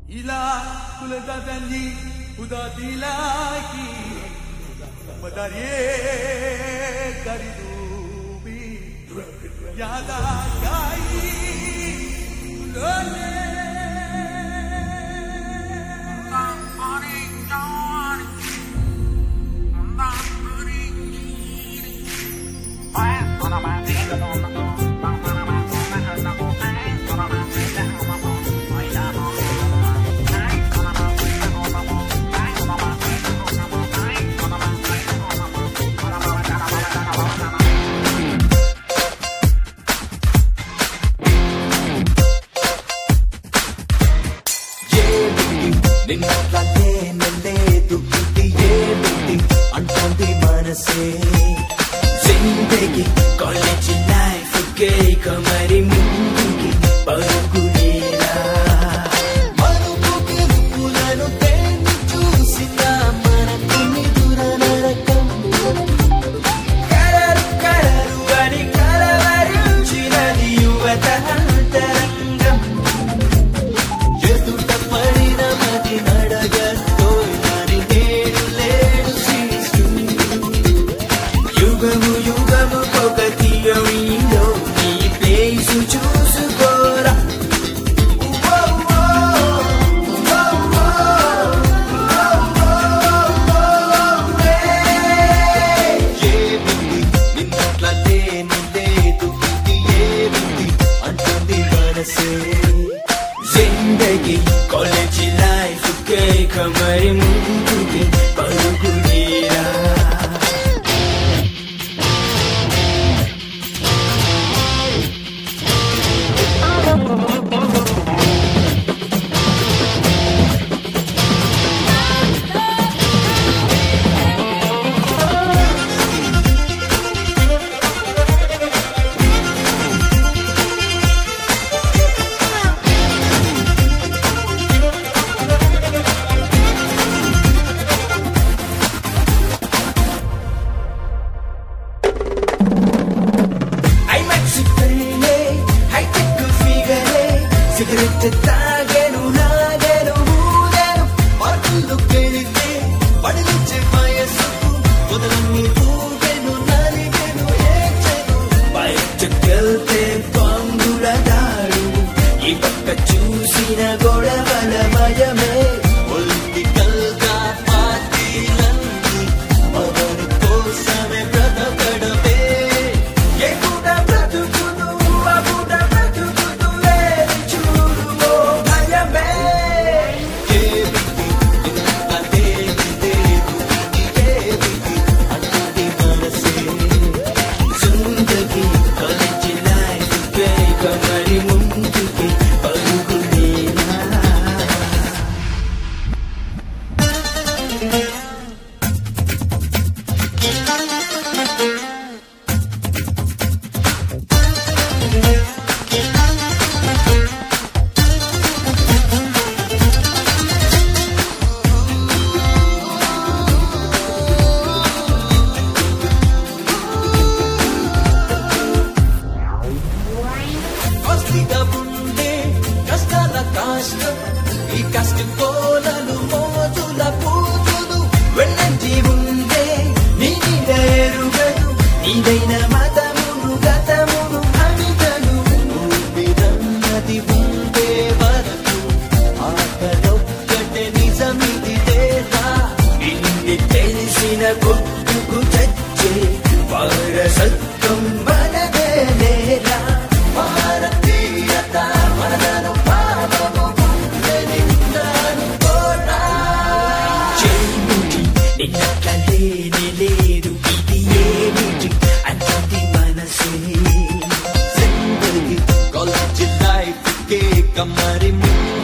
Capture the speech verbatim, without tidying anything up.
Ilah kulada danji udah dilagi Madariye dari dubi Yada gai ulone నిన్నట్లానే లేదు ఇది ఏమిటి అంటుంది మనసే జిందగీ కాలేజ్ లైఫ్ కేక మరి ముందుకి పరుగులేరా మరుపుకి రుపులను తేని చూసిన మనకు నిదుర నరకం కలరు కలరు అని కలవరించినది యువత అంతరంగం ఎదుట పడిన మది నడగతోయని నేడు లేడు శ్రీష్ఠు యుగము యుగము ఒక తీయమీలో నీ ప్లేసు చూసుకోరా ఏమిటి నిన్నట్లా లేని లేదు ఇది ఏమిటి అంటుంది మనసే జిందగీ కాలేజ్ లైఫ్ కేక మరి ముందుకి పరుగులేరా సిగరెట్ తాగెను నాగెను ఊదెను పట్టులు కెళితే పడిలిచ్చే వయస్సుకు మొదలన్నీ ఊగెను నలిగెను ఏచెను బయటకెళ్తే పంగుల దాడు ఈ పక్క చూసిన గొడవల మయమే పొలిటికల్ గా పార్టీలన్నీ ఎవరి కోసమే బ్రతకడమే ఎగుడ బ్రతుకును అగుడ బ్రతుకును ఏది చూడువో భయమే ఏమిటి నిన్నదేది లేదు ఇది ఏమిటి అంటుంది మనసే జిందగీ కాలేజ్ లైఫ్ కేక మరి ముందుకి పరుగులేరా కాస్ట్లీగా ఉండే కష్టాల కాష్టం ఈ కష్ట కోలలు మోజుల పూజులు వెన్నంటి ఉండే నీ ఎరుగదు నీదైన మతమును గతమును అమితను ఊపిరన్నది ఉండే వరకు ఆటలొక్కటే నిజమిది లేదా ఇన్ని తెలిసిన కొట్టుకు చచ్చే వారసత్వం మనదే లేదా భారతీయత మనను పాపము నిందాను కోరా చేయుటి నిన్నట్ల లేని లేదు ఇది ఏమిటి అంటుంది మనసే జిందగీ కాలేజ్ లైఫ్ కేక మరి